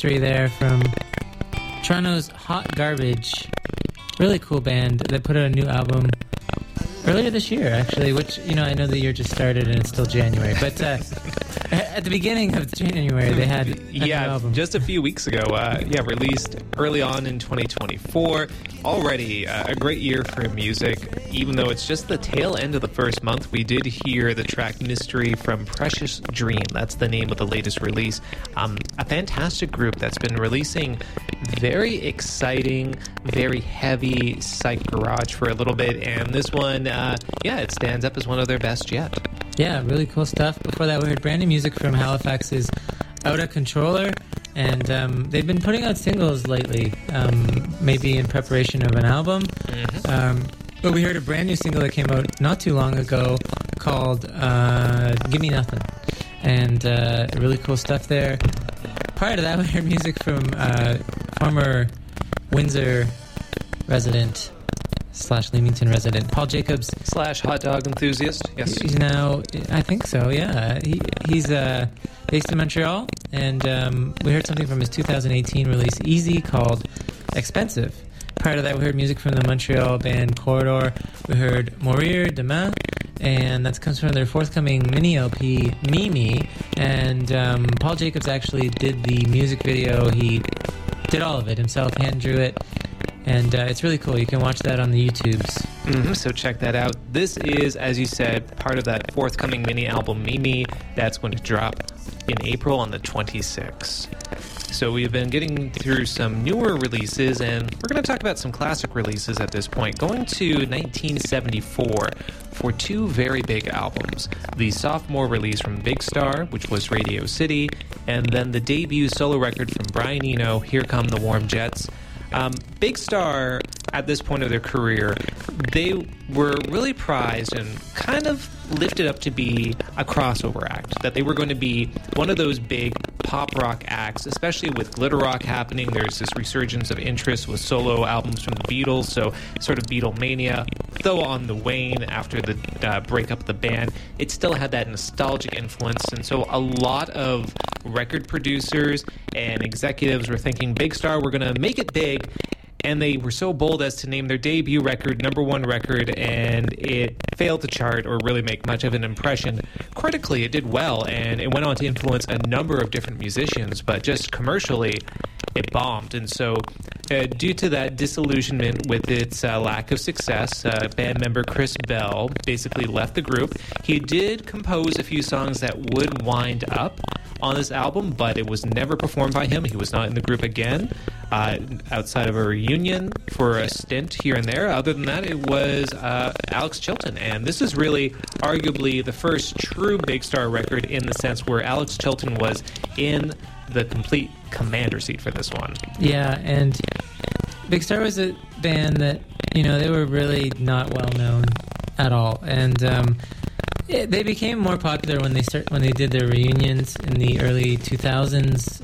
Mystery there from Toronto's Hot Garbage. Really cool band that put out a new album earlier this year, actually, which, I know the year just started and it's still January, but at the beginning of January they had a new album. Just a few weeks ago, released early on in 2024. Already a great year for music, even though it's just the tail end of the first month. We did hear the track Mystery from Precious Dream. That's the name of the latest release. A fantastic group that's been releasing very exciting, very heavy psych garage for a little bit, and this one, it stands up as one of their best yet. Yeah, really cool stuff. Before that, we heard brand new music from Halifax's Out of Controller, and they've been putting out singles lately, maybe in preparation of an album. But we heard a brand new single that came out not too long ago called Give Me Nothing, and really cool stuff there. Prior to that, we heard music from former Windsor resident / Leamington resident Paul Jacobs / hot dog enthusiast. Yes, he's now, I think so. Yeah, he's based in Montreal, and we heard something from his 2018 release Easy called Expensive. Prior to that, we heard music from the Montreal band Corridor. We heard Mourir Demain, and that comes from their forthcoming mini LP Mimi. And Paul Jacobs actually did the music video. He did all of it himself, hand drew it. And it's really cool. You can watch that on the YouTubes. So check that out. This is, as you said, part of that forthcoming mini album Mimi that's going to drop in April on the 26th. So we've been getting through some newer releases, and we're going to talk about some classic releases at this point. Going to 1974 for two very big albums. The sophomore release from Big Star, which was Radio City, and then the debut solo record from Brian Eno, Here Come the Warm Jets. Big Star, at this point of their career, they were really prized and kind of lifted up to be a crossover act, that they were going to be one of those big pop rock acts, especially with glitter rock happening. There's this resurgence of interest with solo albums from the Beatles, so sort of Beatlemania, though on the wane after the breakup of the band, it still had that nostalgic influence, and so a lot of record producers and executives were thinking, Big Star, we're going to make it big. And they were so bold as to name their debut record #1 record, and it failed to chart or really make much of an impression. Critically, it did well, and it went on to influence a number of different musicians, but just commercially, it bombed. And so, due to that disillusionment with its lack of success, band member Chris Bell basically left the group. He did compose a few songs that would wind up on this album, but it was never performed by him. He was not in the group again, outside of a reunion for a stint here and there. Other than that, it was Alex Chilton, and this is really arguably the first true Big Star record in the sense where Alex Chilton was in the complete commander seat for this one. Yeah, and Big Star was a band that, they were really not well known at all, and they became more popular when they did their reunions in the early 2000s,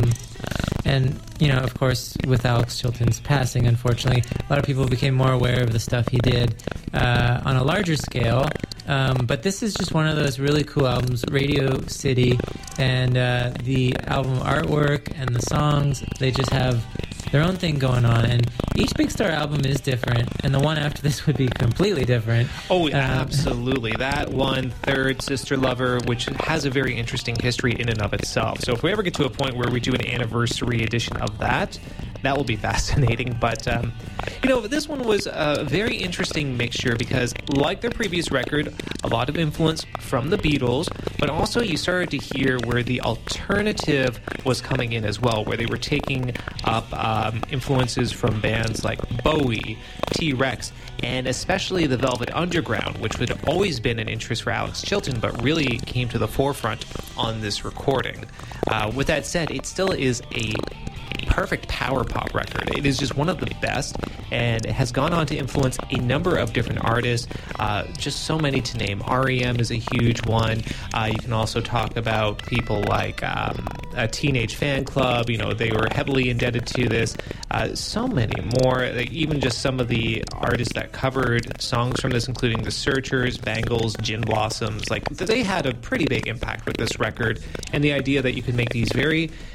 and of course, with Alex Chilton's passing, unfortunately, a lot of people became more aware of the stuff he did on a larger scale. But this is just one of those really cool albums, Radio City, and the album artwork and the songs, they just have their own thing going on, and each Big Star album is different, and the one after this would be completely different. Oh, absolutely. That one, Third Sister Lover, which has a very interesting history in and of itself. So if we ever get to a point where we do an anniversary edition of that will be fascinating. But, this one was a very interesting mixture because, like their previous record, a lot of influence from the Beatles, but also you started to hear where the alternative was coming in as well, where they were taking up influences from bands like Bowie, T-Rex, and especially the Velvet Underground, which had always been an interest for Alex Chilton, but really came to the forefront on this recording. With that said, it still is a perfect power pop record. It is just one of the best, and it has gone on to influence a number of different artists, just so many to name. R.E.M. is a huge one. You can also talk about people like a Teenage Fan Club. They were heavily indebted to this. So many more, even just some of the artists that covered songs from this, including The Searchers, Bangles, Gin Blossoms. They had a pretty big impact with this record, and the idea that you could make these very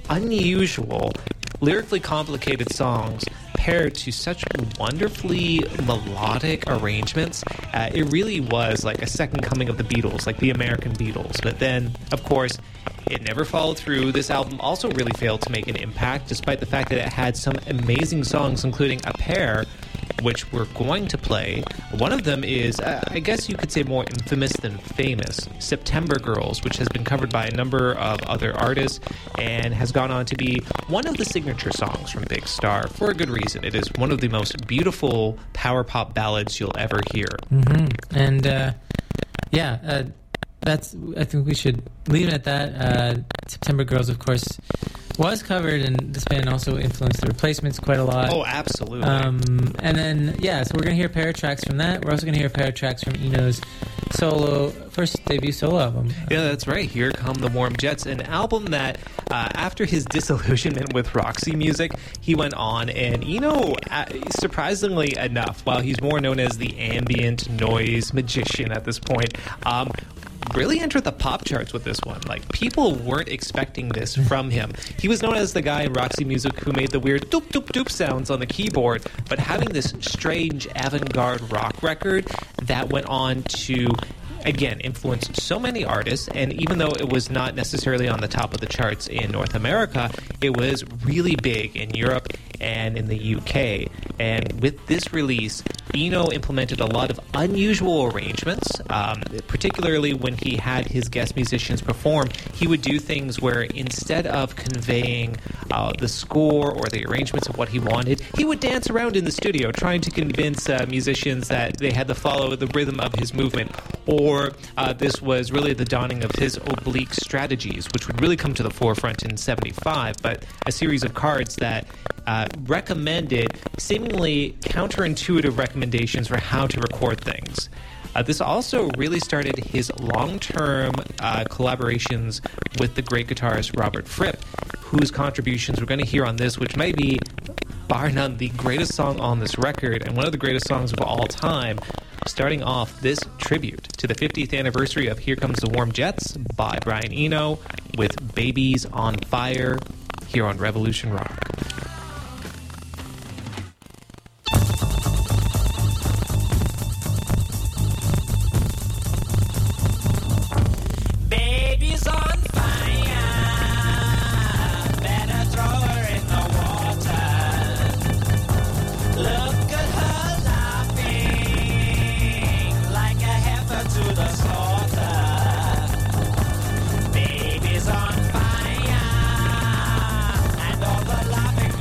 unusual, lyrically complicated songs paired to such wonderfully melodic arrangements. It really was like a second coming of the Beatles, like the American Beatles. But then, of course, it never followed through. This album also really failed to make an impact, despite the fact that it had some amazing songs, including a pair which we're going to play. One of them is, I guess you could say, more infamous than famous, September Girls, which has been covered by a number of other artists and has gone on to be one of the signature songs from Big Star for a good reason. It is one of the most beautiful power pop ballads you'll ever hear. Mm-hmm. And that's. I think we should leave it at that. September Girls, of course, was covered, and this band also influenced the Replacements quite a lot. Oh, absolutely. And then, so we're going to hear a pair of tracks from that. We're also going to hear a pair of tracks from Eno's first debut solo album. Yeah, that's right. Here Come the Warm Jets, an album that, after his disillusionment with Roxy Music, he went on, and Eno, surprisingly enough, while he's more known as the ambient noise magician at this point, really entered the pop charts with this one. Like, people weren't expecting this from him. He was known as the guy in Roxy Music who made the weird doop doop doop sounds on the keyboard, but having this strange avant-garde rock record that went on to, again, influenced so many artists, and even though it was not necessarily on the top of the charts in North America, it was really big in Europe and in the UK. And with this release, Eno implemented a lot of unusual arrangements, particularly when he had his guest musicians perform. He would do things where instead of conveying the score or the arrangements of what he wanted, he would dance around in the studio trying to convince musicians that they had to follow the rhythm of his movement, or this was really the dawning of his oblique strategies, which would really come to the forefront in 75, but a series of cards that recommended seemingly counterintuitive recommendations for how to record things. This also really started his long-term collaborations with the great guitarist Robert Fripp, whose contributions we're going to hear on this, which may be, bar none, the greatest song on this record and one of the greatest songs of all time, starting off this tribute to the 50th anniversary of Here Comes the Warm Jets by Brian Eno with Babies on Fire here on Revolution Rock. Babies on fire, and all the laughing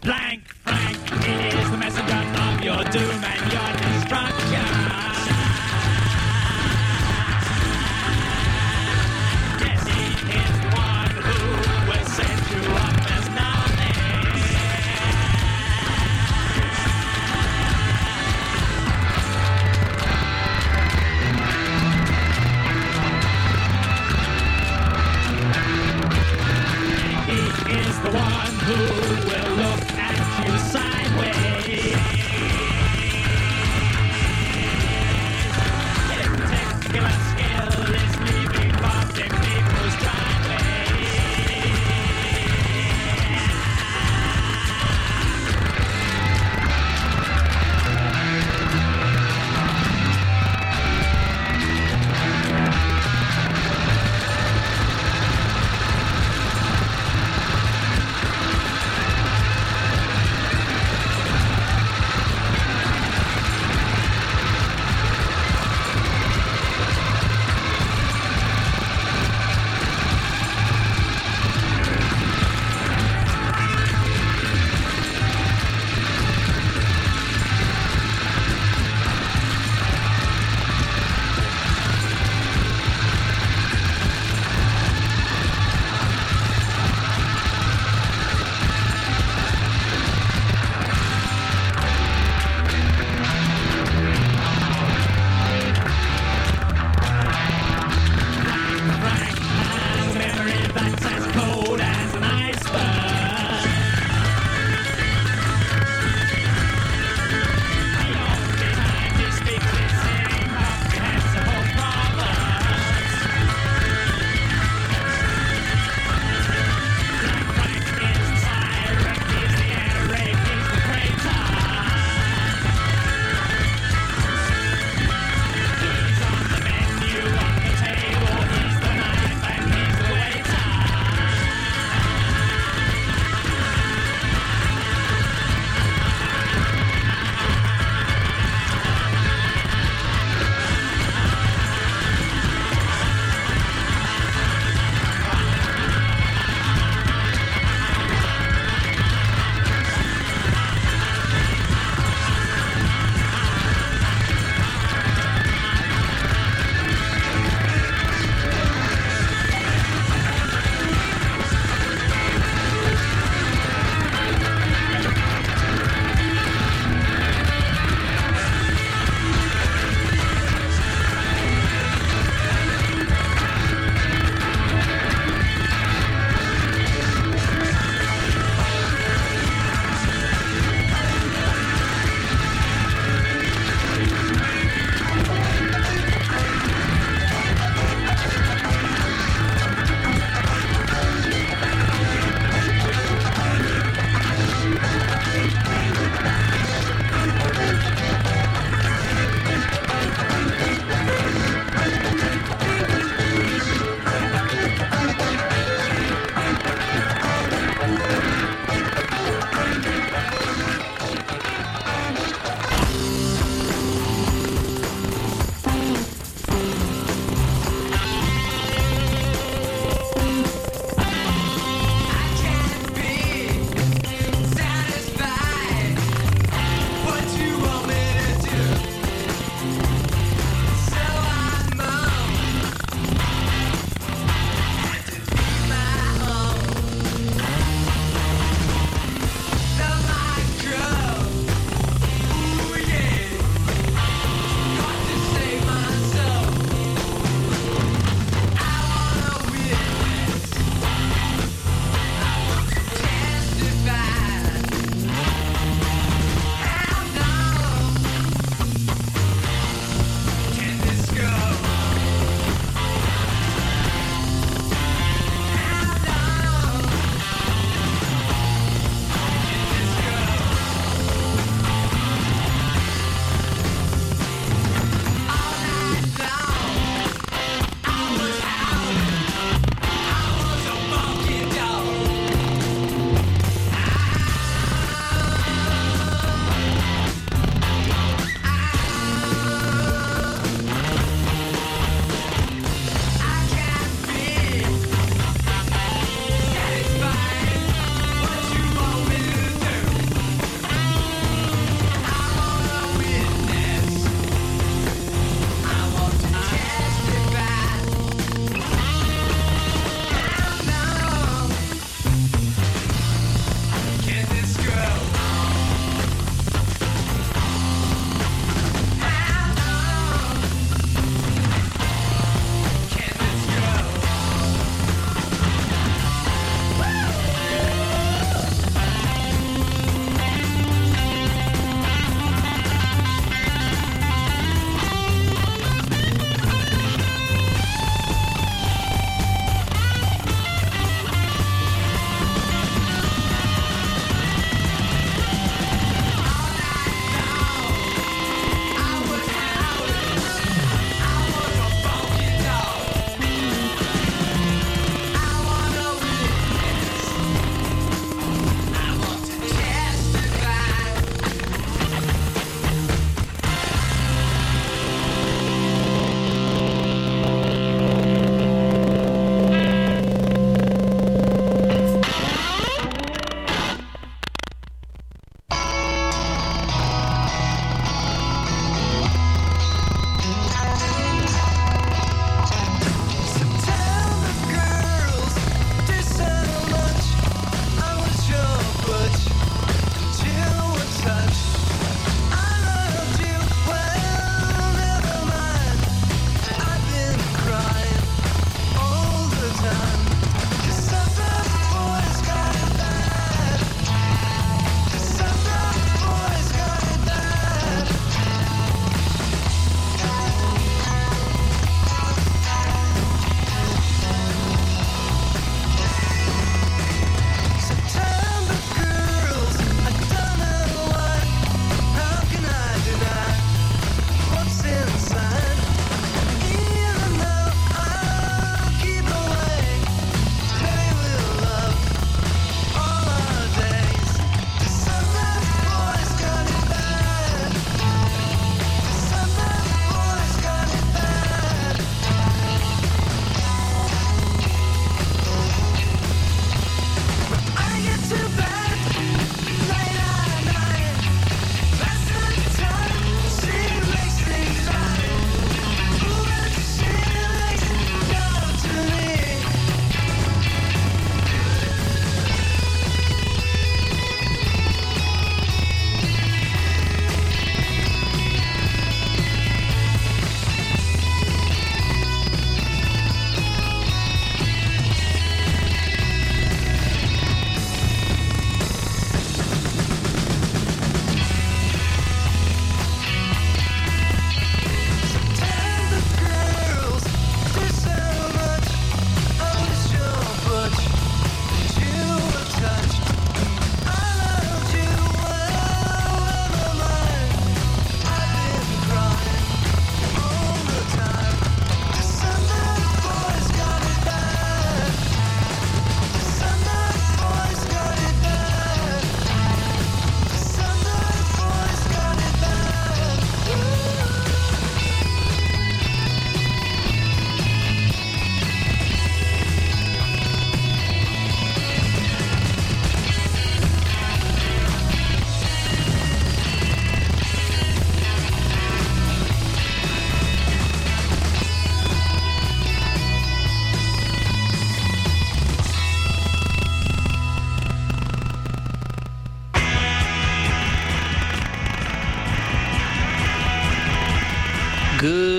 Blank Frank is the messenger of your doom and your destruction. Yes, he is the one who will set you up as nothing. He is the one who will look at you sideways. His particular skill is leaving bombs in people's driveways.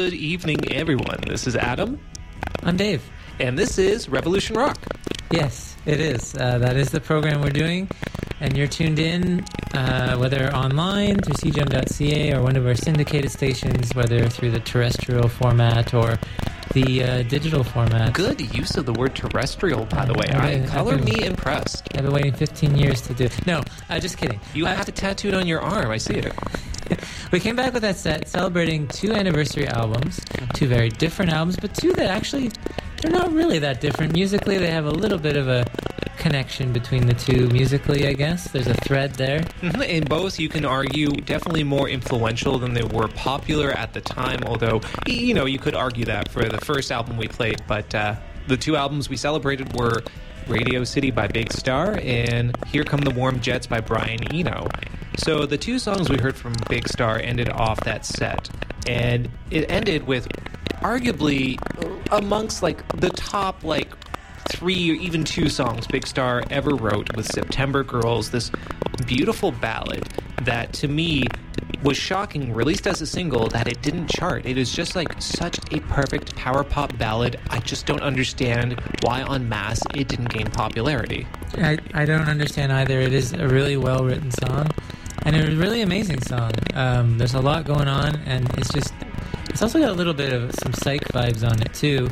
Good evening, everyone. This is Adam, I'm Dave. and this is Revolution Rock. Yes, it is. That is the program we're doing, and you're tuned in, whether online through cgm.ca or one of our syndicated stations, whether through the terrestrial format or the digital format. Good use of the word terrestrial, by the way. I've Me impressed. been waiting 15 years to do. No, just kidding. You have it tattooed on your arm. I see it. We came back with that set celebrating 2 anniversary albums, 2 very different albums, but 2 that actually, they're not really that different. Musically, they have a little bit of a connection between the 2 musically, I guess. There's a thread there. In both, you can argue definitely more influential than they were popular at the time, although, you could argue that for the first album we played, but the 2 albums we celebrated were Radio City by Big Star and Here Come the Warm Jets by Brian Eno. So the 2 songs we heard from Big Star ended off that set, and it ended with arguably amongst the top 3 or even 2 songs Big Star ever wrote, with September Girls, this beautiful ballad that to me was shocking, released as a single, that it didn't chart. It is just such a perfect power pop ballad. I just don't understand why en masse it didn't gain popularity. I don't understand either. It is a really well-written song, and a really amazing song. There's a lot going on, and it's also got a little bit of some psych vibes on it, too.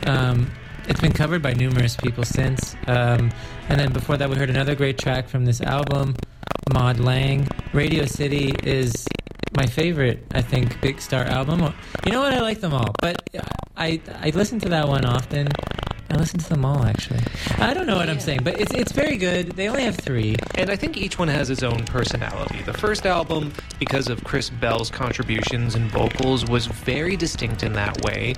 It's been covered by numerous people since. And then before that, we heard another great track from this album, Maud Lang. Radio City is my favorite, I think, Big Star album. You know what? I like them all, but I listen to that one often. I listen to them all, actually. I don't know what I'm saying, but it's very good. They only have 3. And I think each one has its own personality. The first album, because of Chris Bell's contributions and vocals, was very distinct in that way.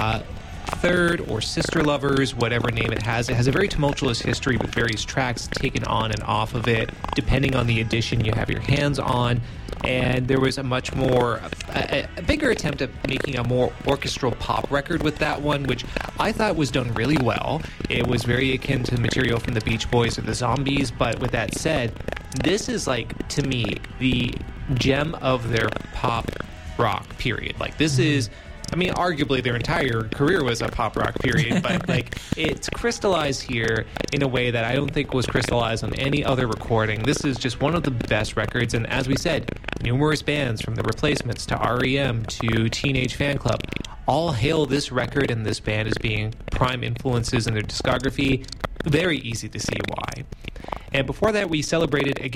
Third, or Sister Lovers, whatever name it has a very tumultuous history with various tracks taken on and off of it, depending on the edition you have your hands on. And there was a much more, a bigger attempt at making a more orchestral pop record with that one, which I thought was done really well. It was very akin to material from the Beach Boys or the Zombies, but with that said, this is to me, the gem of their pop rock period. This is, arguably their entire career was a pop rock period, but it's crystallized here in a way that I don't think was crystallized on any other recording. This is just one of the best records, and as we said, numerous bands from The Replacements to REM to Teenage Fan Club all hail this record and this band as being prime influences in their discography. Very easy to see why. And before that, we celebrated again